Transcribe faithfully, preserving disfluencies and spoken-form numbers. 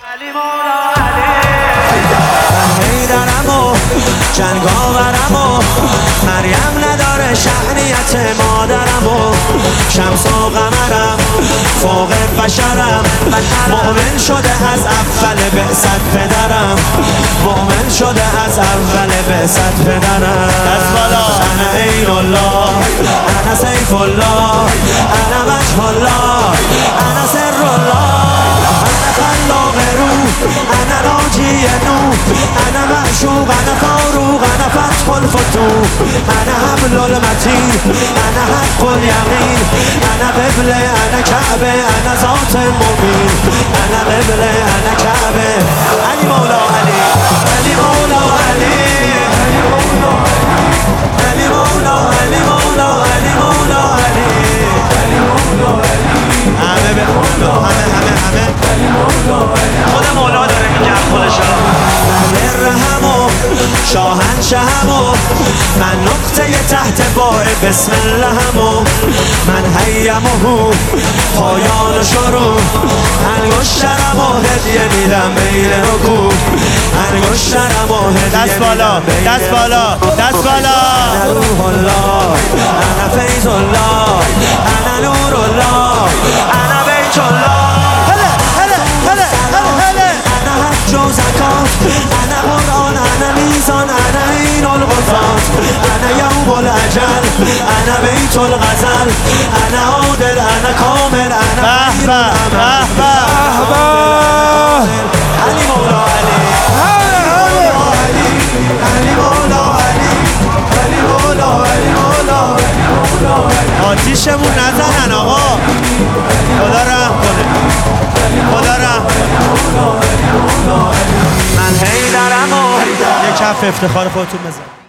علی مولا علی من حیدرم و جنگاورم و مریم نداره شأنیت مادرم و شمس و قمرم فوق بشرم مؤمن شده از اول بعثت پدرم مؤمن شده از اول بعثت پدرم انا عین الله انا سیف الله انا وجه الله انا سر الله انا خلاق روح انا ناجی نوح انا معشوق انا فاروق انا فتح الفتوح انا حبل المتین انا حق الیقین انا قبله انا کعبه انا ذات مبین انا قبله انا کعبه علی مولا علی علی مولا علی علی مولا علی مولا علی مولا علی همه به مولا همه همه همه خود مولا داره میگه خودشو من رحم و شاهنشهم و من نقطه تحت بار بسم اللهم و من هیم و هو پایان و شروع انگشترم و هدیه میدم بین رکوع انگشترم و هدیه دست بالا دست بالا دست بالا انا روح الله انا فیض الله انا نور الله انا بیت الله هله هله هله هله هله انا حج و زکات انا قرآن انا میزان انا عین القضات انا یوم الاجل انا بیت الغزل انا عادل انا کامل انا به به به به علی مولا علی علی مولا علی علی مولا علی مولا آتیشمون نزنن آقا خدا رحم کنه خدا رحم من حیدرم و یک کف افتخار خودتون بزن.